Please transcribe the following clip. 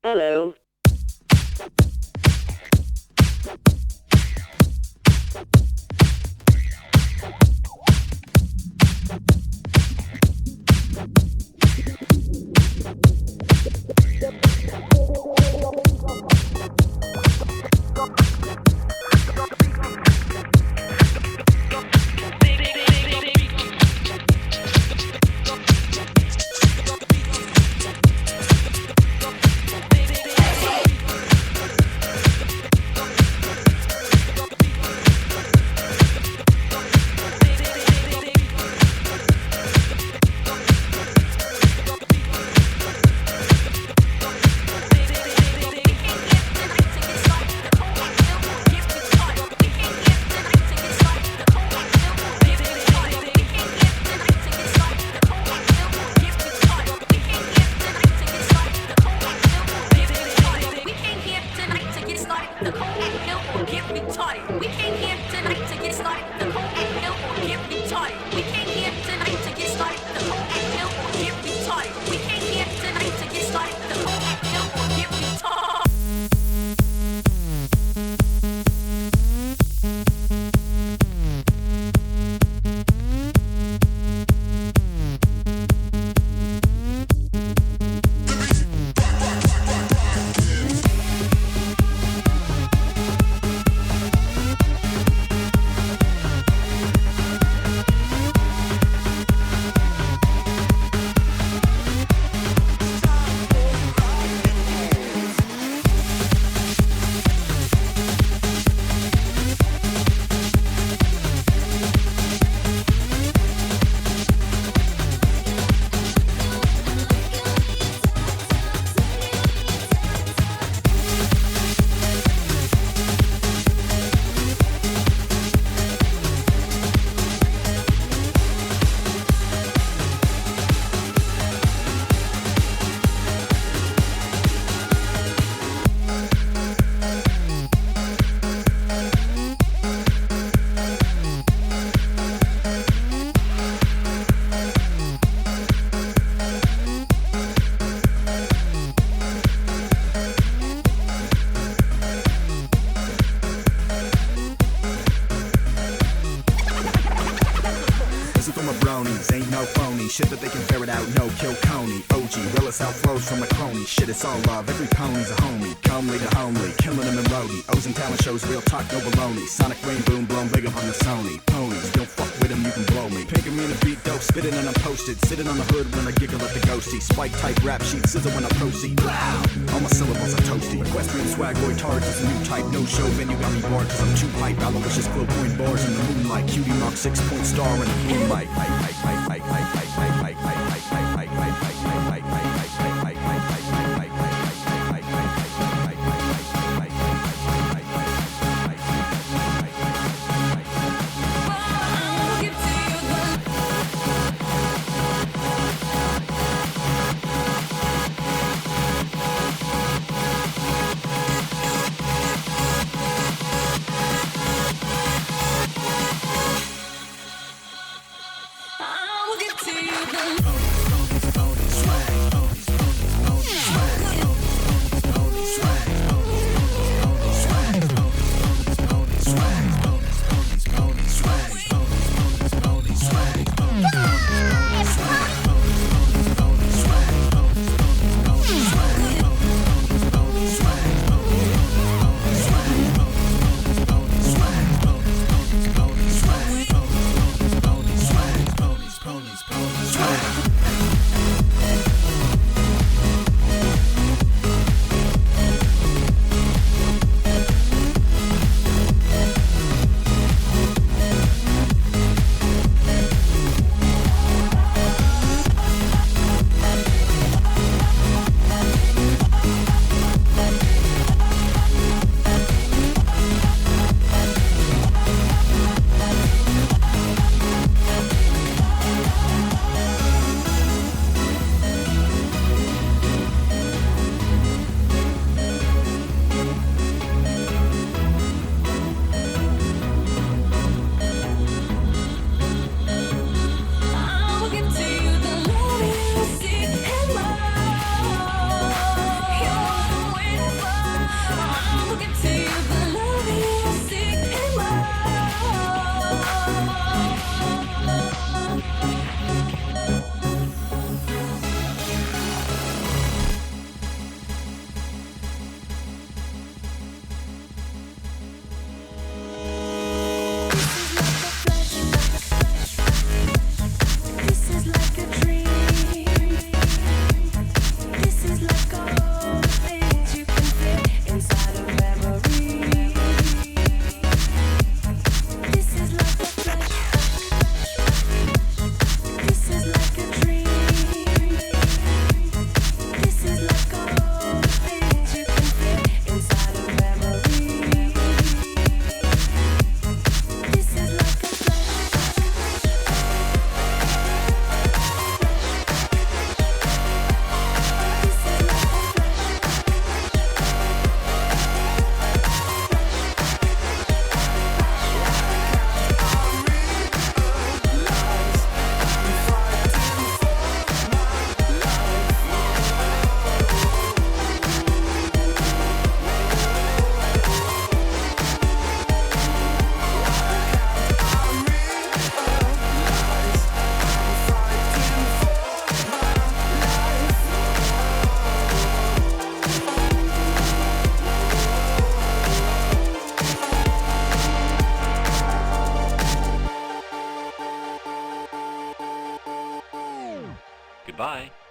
Hello. Ain't no phony shit that they can ferret out. No kill Coney, OG, realest outflows from the crony. Shit, it's all love. Every pony's a homie. Comely to homely, killing them in roadie. O's and talent shows, real talk, no baloney. Sonic rain boom, blown big up on the Sony. Ponies, don't fuck with them, you can blow me. Pinking me in the beat, dope, spitting and I'm posted. Sitting on the hood when I giggle at the ghosty. Spike type rap sheet, scissor when I proceed. Wow, all my syllables are toasty. Equestrian swag, boy, tards is a new type. No show venue got me bored cause I'm too hype. Aloysius quill point bars in the moonlight. Cutie mark 6-point star in the moonlight. I will give to you. Goodbye.